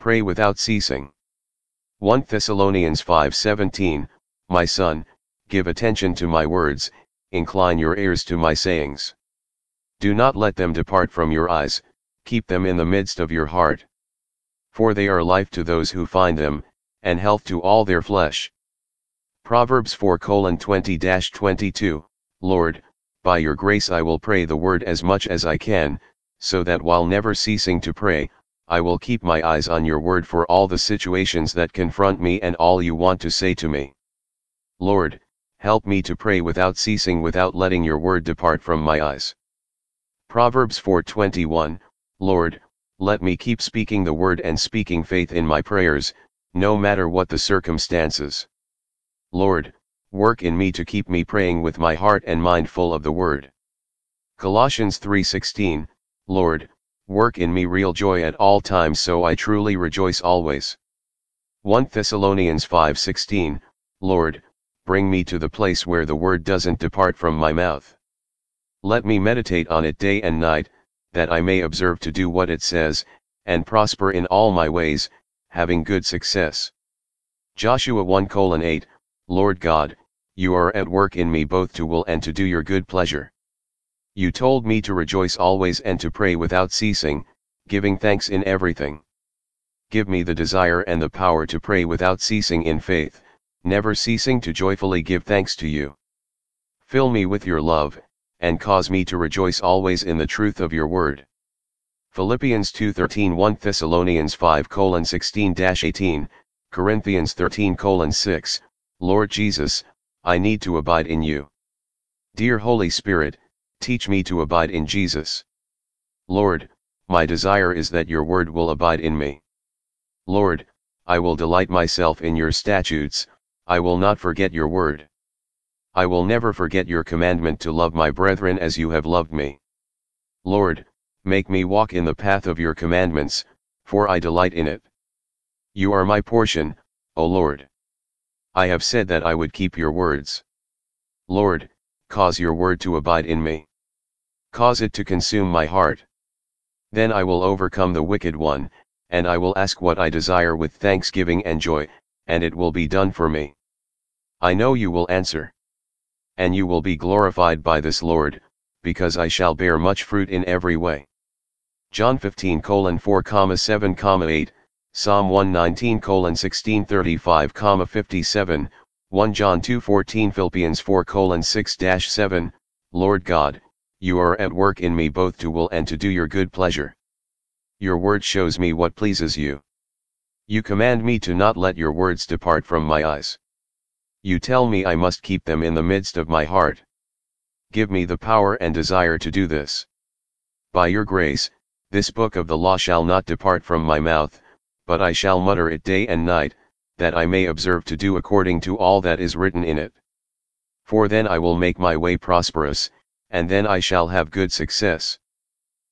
Pray without ceasing. 1 Thessalonians 5:17, My son, give attention to my words, incline your ears to my sayings. Do not let them depart from your eyes, keep them in the midst of your heart. For they are life to those who find them, and health to all their flesh. Proverbs 4:20-22, Lord, by your grace I will pray the word as much as I can, so that while never ceasing to pray, I will keep my eyes on your word for all the situations that confront me and all you want to say to me. Lord, help me to pray without ceasing, without letting your word depart from my eyes. Proverbs 4:21, Lord, let me keep speaking the word and speaking faith in my prayers, no matter what the circumstances. Lord, work in me to keep me praying with my heart and mind full of the word. Colossians 3:16, Lord, work in me real joy at all times so I truly rejoice always. 1 Thessalonians 5:16, Lord, bring me to the place where the word doesn't depart from my mouth. Let me meditate on it day and night, that I may observe to do what it says, and prosper in all my ways, having good success. Joshua 1:8, Lord God, you are at work in me both to will and to do your good pleasure. You told me to rejoice always and to pray without ceasing, giving thanks in everything. Give me the desire and the power to pray without ceasing in faith, never ceasing to joyfully give thanks to you. Fill me with your love, and cause me to rejoice always in the truth of your word. Philippians 2:13, 1 Thessalonians 5:16-18, Corinthians 13:6, Lord Jesus, I need to abide in you. Dear Holy Spirit, teach me to abide in Jesus. Lord, my desire is that your word will abide in me. Lord, I will delight myself in your statutes, I will not forget your word. I will never forget your commandment to love my brethren as you have loved me. Lord, make me walk in the path of your commandments, for I delight in it. You are my portion, O Lord. I have said that I would keep your words. Lord, cause your word to abide in me. Cause it to consume my heart. Then I will overcome the wicked one, and I will ask what I desire with thanksgiving and joy, and it will be done for me. I know you will answer. And you will be glorified by this, Lord, because I shall bear much fruit in every way. John 15:4,7,8, Psalm 119:1635,57, 1 John 2:14, Philippians 4:6-7, Lord God, you are at work in me both to will and to do your good pleasure. Your word shows me what pleases you. You command me to not let your words depart from my eyes. You tell me I must keep them in the midst of my heart. Give me the power and desire to do this. By your grace, this book of the law shall not depart from my mouth, but I shall mutter it day and night, that I may observe to do according to all that is written in it. For then I will make my way prosperous, and then I shall have good success.